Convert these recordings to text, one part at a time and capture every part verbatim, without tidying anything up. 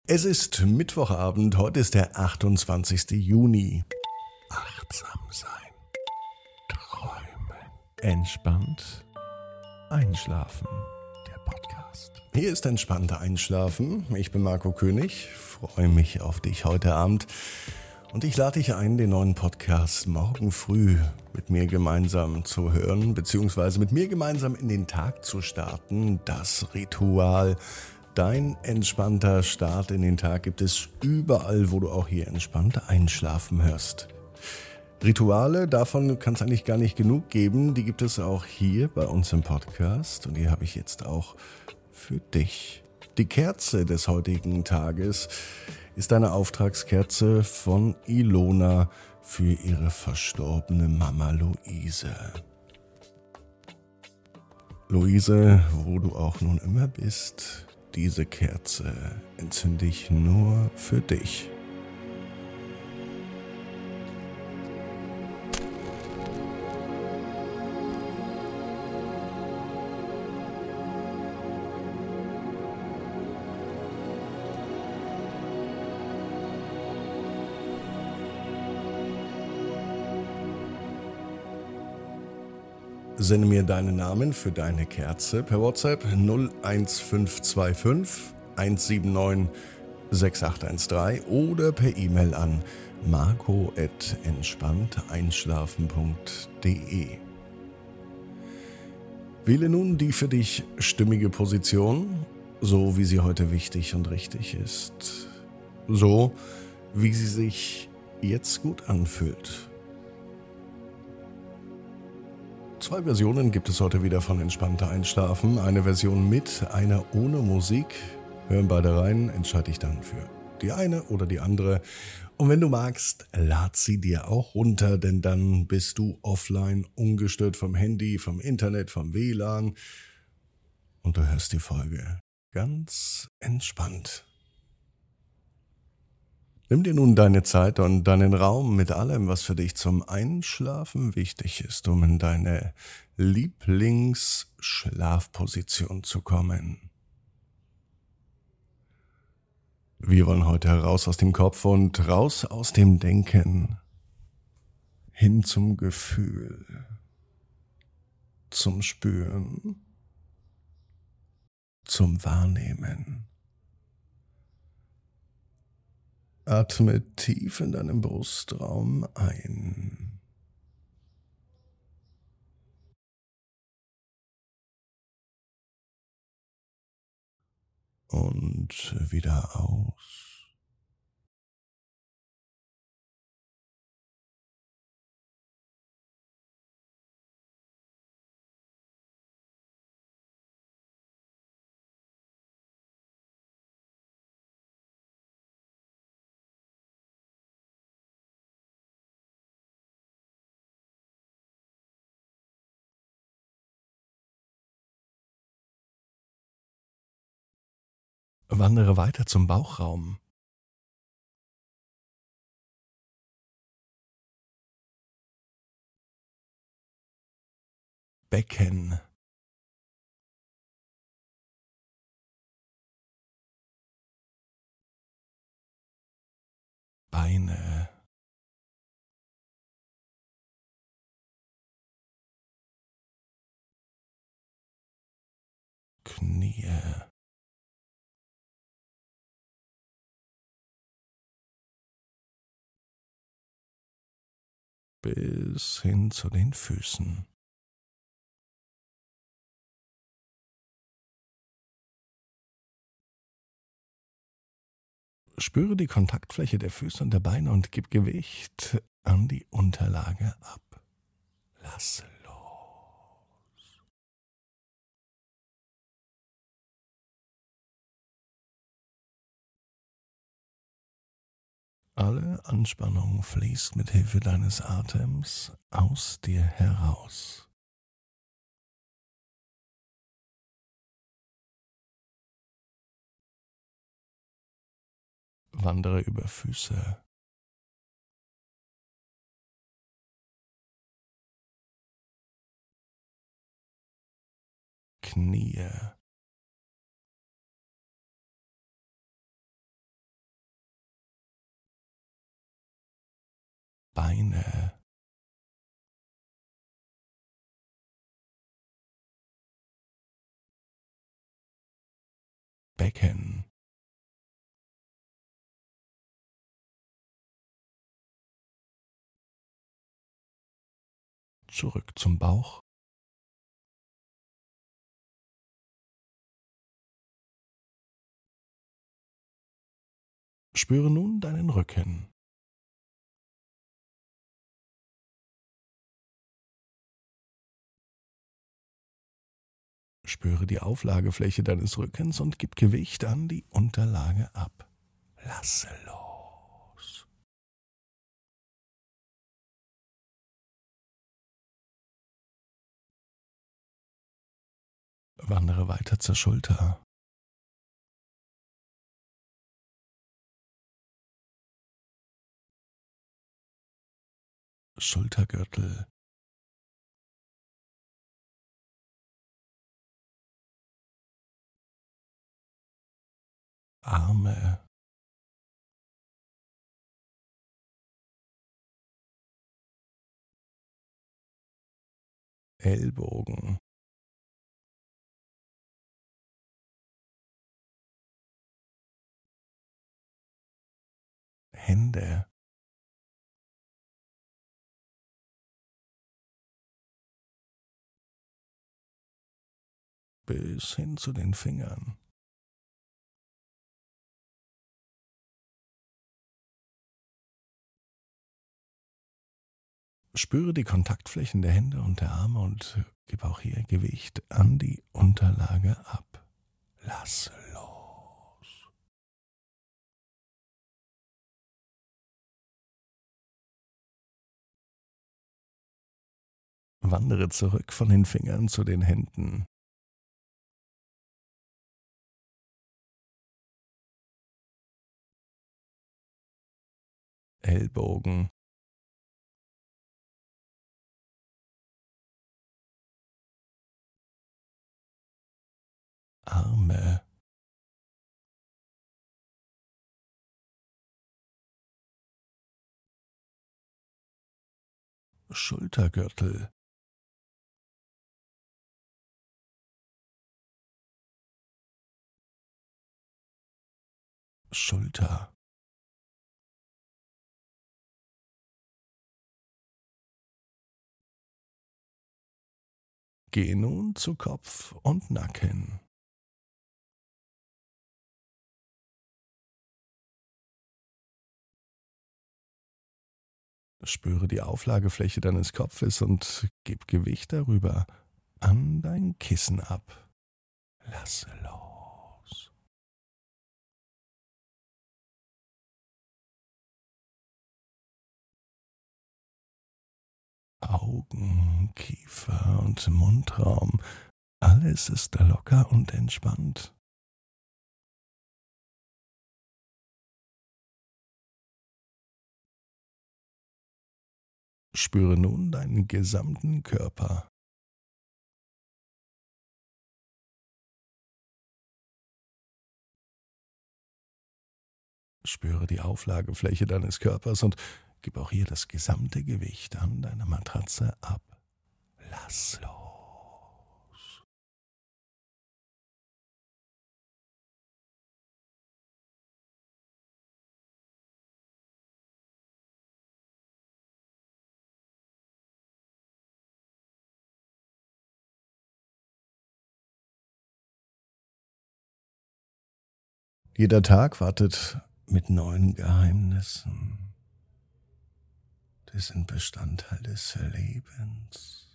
Es ist Mittwochabend, heute ist der achtundzwanzigste Juni. Achtsam sein, träumen, entspannt einschlafen. Der Podcast. Hier ist entspannter Einschlafen. Ich bin Marco König, freue mich auf dich heute Abend. Und ich lade dich ein, den neuen Podcast morgen früh mit mir gemeinsam zu hören, beziehungsweise mit mir gemeinsam in den Tag zu starten. Das Ritual, dein entspannter Start in den Tag, gibt es überall, wo du auch hier entspannt einschlafen hörst. Rituale, davon kann es eigentlich gar nicht genug geben. Die gibt es auch hier bei uns im Podcast und die habe ich jetzt auch für dich. Die Kerze des heutigen Tages ist eine Auftragskerze von Ilona für ihre verstorbene Mama Luise. Luise, wo du auch nun immer bist, diese Kerze entzünde ich nur für dich. Sende mir deinen Namen für deine Kerze per WhatsApp null eins fünf zwei fünf eins sieben neun sechs acht eins drei oder per E-Mail an marco at entspannt einschlafen punkt de. Wähle nun die für dich stimmige Position, so wie sie heute wichtig und richtig ist. So, wie sie sich jetzt gut anfühlt. Zwei Versionen gibt es heute wieder von Entspannter Einschlafen. Eine Version mit, eine ohne Musik. Hören beide rein, entscheide dich dann für die eine oder die andere. Und wenn du magst, lad sie dir auch runter, denn dann bist du offline, ungestört vom Handy, vom Internet, vom W L A N. Und du hörst die Folge ganz entspannt. Nimm dir nun deine Zeit und deinen Raum mit allem, was für dich zum Einschlafen wichtig ist, um in deine Lieblingsschlafposition zu kommen. Wir wollen heute heraus aus dem Kopf und raus aus dem Denken, hin zum Gefühl, zum Spüren, zum Wahrnehmen. Atme tief in deinem Brustraum ein. Und wieder aus. Wandere weiter zum Bauchraum. Becken. Beine. Knie. Bis hin zu den Füßen. Spüre die Kontaktfläche der Füße und der Beine und gib Gewicht an die Unterlage ab. Lass los. Alle Anspannung fließt mit Hilfe deines Atems aus dir heraus. Wandere über Füße, Knie, Beine, Becken, zurück zum Bauch, spüre nun deinen Rücken. Spüre die Auflagefläche deines Rückens und gib Gewicht an die Unterlage ab. Lasse los. Wandere weiter zur Schulter. Schultergürtel. Arme. Ellbogen. Hände. Bis hin zu den Fingern. Spüre die Kontaktflächen der Hände und der Arme und gib auch hier Gewicht an die Unterlage ab. Lasse los. Wandere zurück von den Fingern zu den Händen. Ellbogen. Arme. Schultergürtel. Schulter. Geh nun zu Kopf und Nacken. Spüre die Auflagefläche deines Kopfes und gib Gewicht darüber an dein Kissen ab. Lasse los. Augen, Kiefer und Mundraum, alles ist locker und entspannt. Spüre nun deinen gesamten Körper. Spüre die Auflagefläche deines Körpers und gib auch hier das gesamte Gewicht an deiner Matratze ab. Lass los. Jeder Tag wartet mit neuen Geheimnissen. Die sind Bestandteil des Lebens.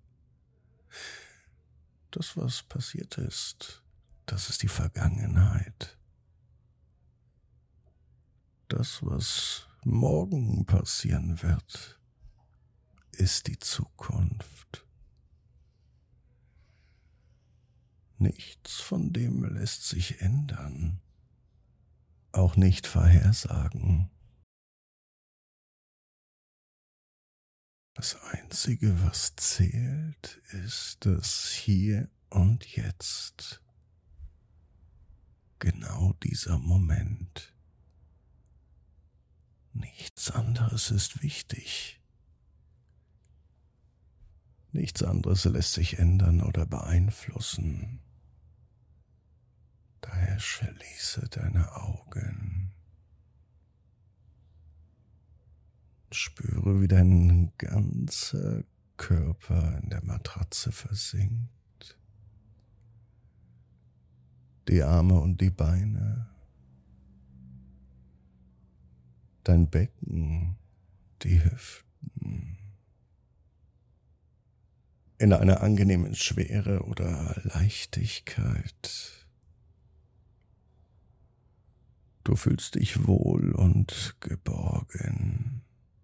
Das, was passiert ist, das ist die Vergangenheit. Das, was morgen passieren wird, ist die Zukunft. Nichts von dem lässt sich ändern, auch nicht vorhersagen. Das Einzige, was zählt, ist das Hier und Jetzt. Genau dieser Moment. Nicht Nichts anderes ist wichtig. Nichts anderes lässt sich ändern oder beeinflussen. Daher schließe deine Augen. Spüre, wie dein ganzer Körper in der Matratze versinkt. Die Arme und die Beine. Dein Becken, die Hüften. In einer angenehmen Schwere oder Leichtigkeit. Du fühlst dich wohl und geborgen.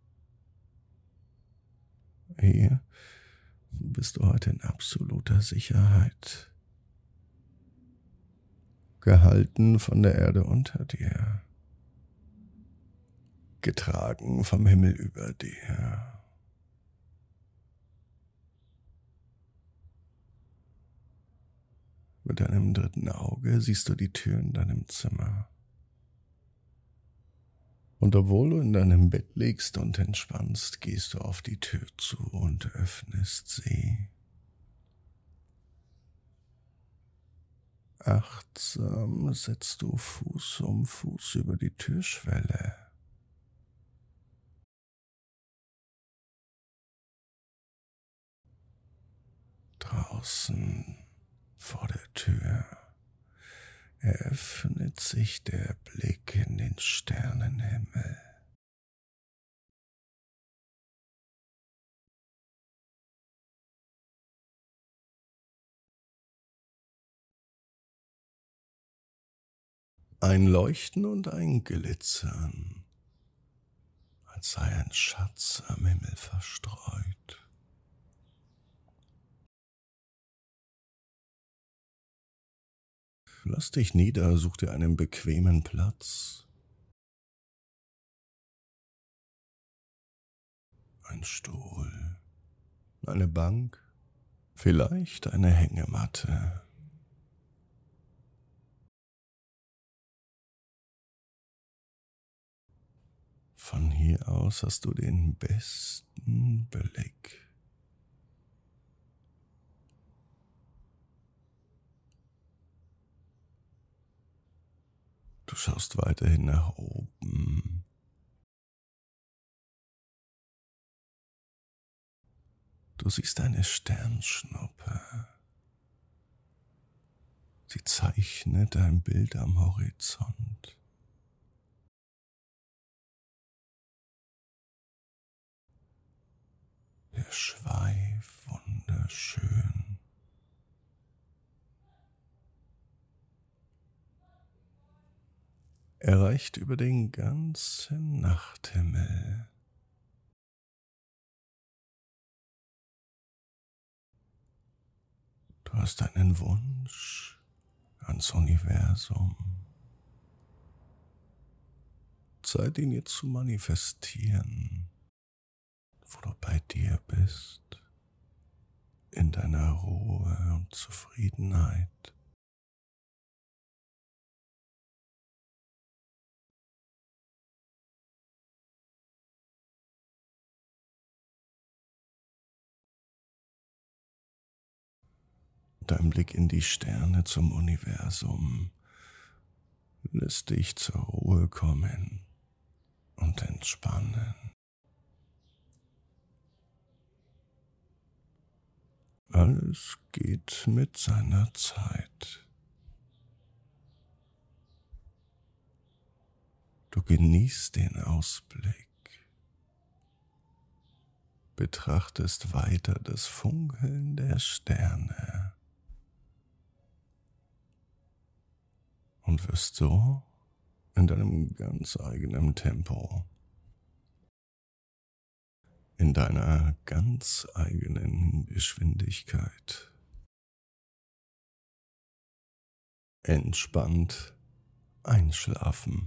Hier bist du heute in absoluter Sicherheit. Gehalten von der Erde unter dir. Getragen vom Himmel über dir. Mit deinem dritten Auge siehst du die Tür in deinem Zimmer. Und obwohl du in deinem Bett liegst und entspannst, gehst du auf die Tür zu und öffnest sie. Achtsam setzt du Fuß um Fuß über die Türschwelle. Draußen vor der Tür eröffnet sich der Blick in den Sternenhimmel. Ein Leuchten und ein Glitzern, als sei ein Schatz am Himmel verstreut. Lass dich nieder, such dir einen bequemen Platz. Ein Stuhl, eine Bank, vielleicht eine Hängematte. Von hier aus hast du den besten Blick. Du schaust weiterhin nach oben. Du siehst eine Sternschnuppe. Sie zeichnet ein Bild am Horizont. Der Schweif wunderschön. Er reicht über den ganzen Nachthimmel. Du hast einen Wunsch ans Universum. Zeit, ihn jetzt zu manifestieren, wo du bei dir bist, in deiner Ruhe und Zufriedenheit. Dein Blick in die Sterne zum Universum lässt dich zur Ruhe kommen und entspannen. Alles geht mit seiner Zeit. Du genießt den Ausblick, betrachtest weiter das Funkeln der Sterne und wirst so in deinem ganz eigenen Tempo, in deiner ganz eigenen Geschwindigkeit entspannt einschlafen.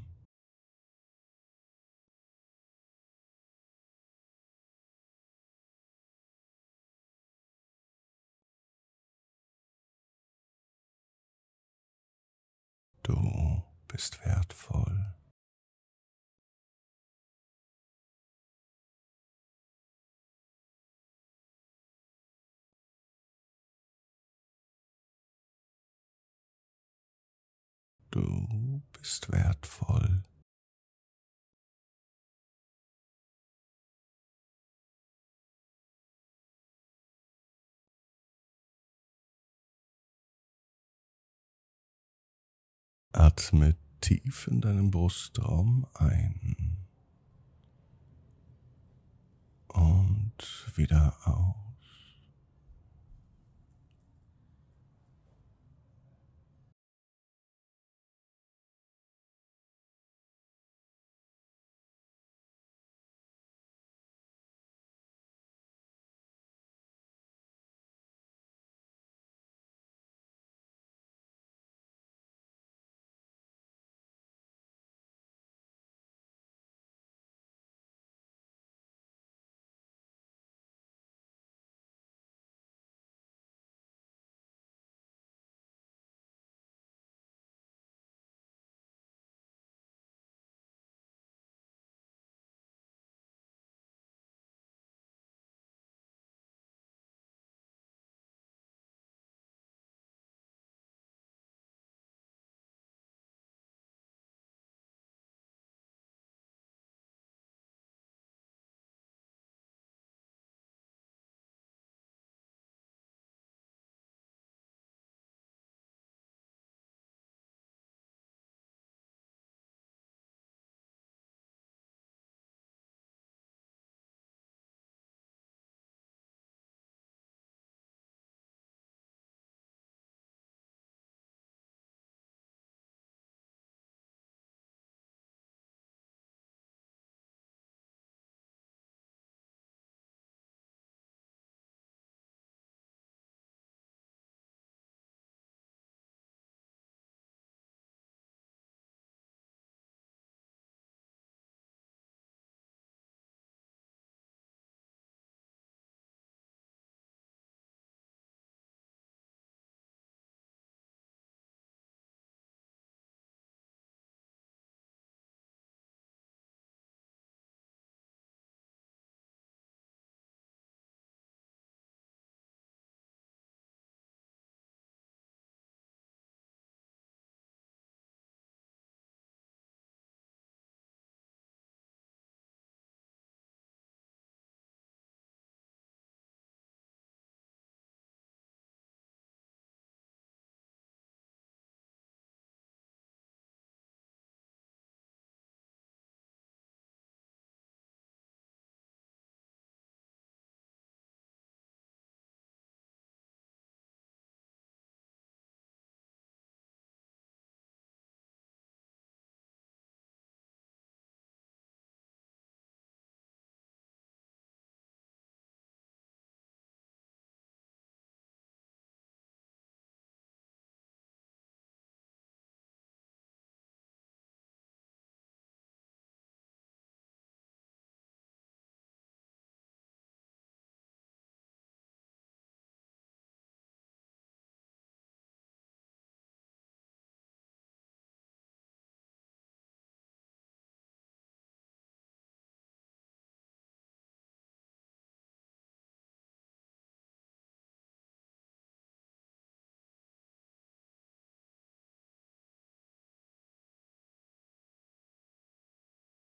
Du bist wertvoll. Du bist wertvoll. Atme tief in deinen Brustraum ein und wieder aus.